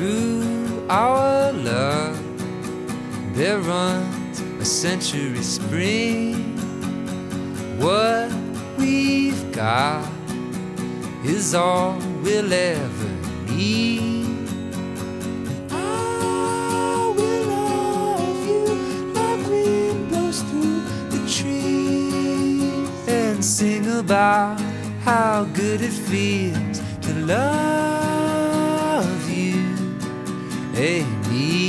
Through our love there runs a century spring. What we've got is all we'll ever need. I will love you like wind blows through the trees, and sing about how good it feels to love you and me.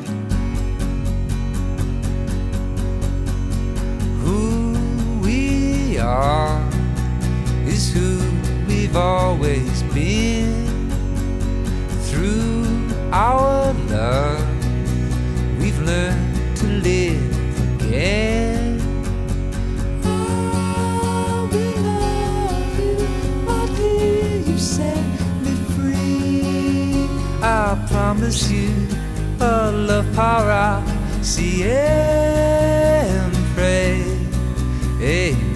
Who we are is who we've always been. Through our love we've learned to live again. I will love you, my dear, you set me free. I promise you a love power I'll see and pray. Amen.